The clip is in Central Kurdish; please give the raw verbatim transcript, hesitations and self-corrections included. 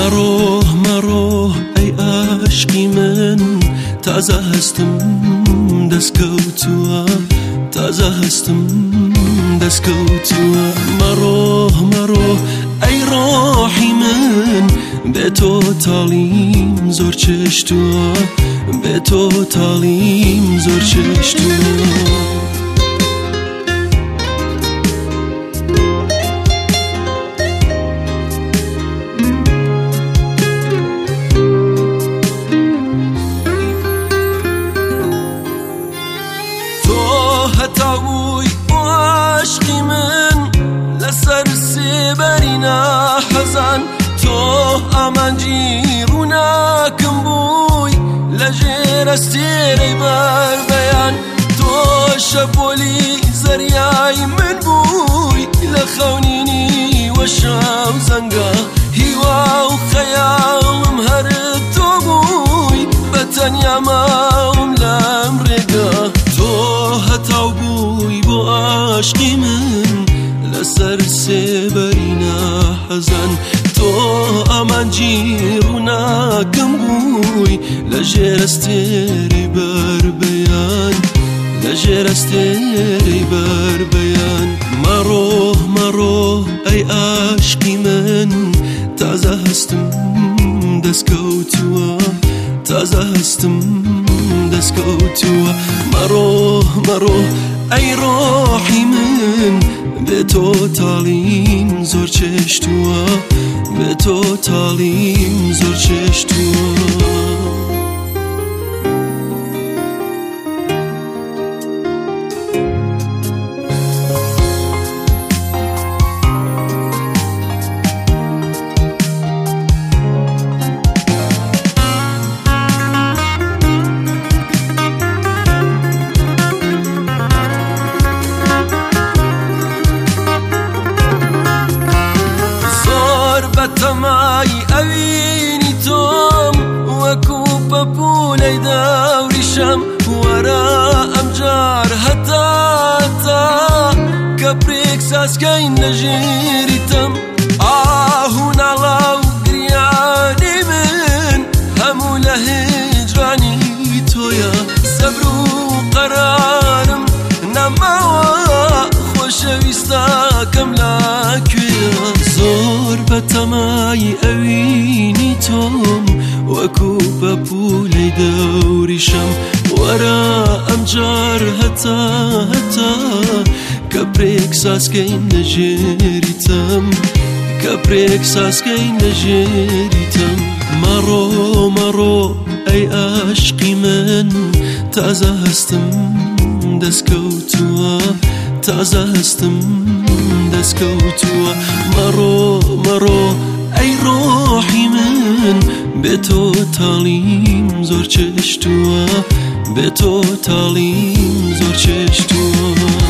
مەڕۆ مەڕۆ ئەی عاشقی من تازە هەستم دەستکەوتووە تازە هەستم دەستکەوتووە مەڕۆ مەڕۆ ئەی ڕۆحی من بێ تۆ تاڵیم زۆر چێشتووە بێ تۆ تاڵیم زۆر چێشتووە هەتاووی عاشقی من لەسەر سێبەرینا حەزان تۆ ئامانجی ڕووناکم بووی لەژێر ئەستێرەی بەربەیان تۆ شەپۆلی زەریای من بووی لە خەونینی وەشاو زەنگە هیوا و خەیاڵم هەر تۆ بووی بەتەنیا ماوم لەم ڕێگە تۆ هەتاو بووی بۆ عاشقی من لەسەر سێبەرینا حەزان تۆ ئامانجی ڕووناکم بووی لەژێر ئەستێرەی بەربەیان لەژێر ئەستێرەی بەربەیان مەڕۆ مەڕۆ ئەی عاشقی من تازە هەستم دەستکەوتووە تازە هەستم دەستکەوتووە مەڕۆ مەڕۆ ئەی ڕۆحی من بێ تۆ تاڵیم زۆر چێشتووە بێ تۆ تاڵیم زۆر چێشتووە بەتەمای ئەوینی تۆم وەکو پەپوولەی داوریشەم وەرە ئەمجار هەتا هەتا کە پرێک ساسکەین لە ژێریتم ئاهو ناڵاو گریانی من هەموو لە هجرانی تۆیە سەبر و قەرارم نەماوە خۆشەویستەکەم لاکوێیە زۆر بەتەمای ئەوینی تۆم وەکو بەپوولەی دەوریشەم وەرە ئەمجار هەتا هەتا کە پرێک ساسکەین لە ژێریتم کە پرێک ساسکەین لە ژێریتم مەڕۆ مەڕۆ ئەی عاشقی من تازە هەستم دەستکەوتووە تازە هەستم دەستکەوتووە مەڕۆ مەڕۆ ئەی ڕۆحی من بێ تۆ تاڵیم زۆر چێشتووە بێ تۆ تاڵیم زۆر چێشتووە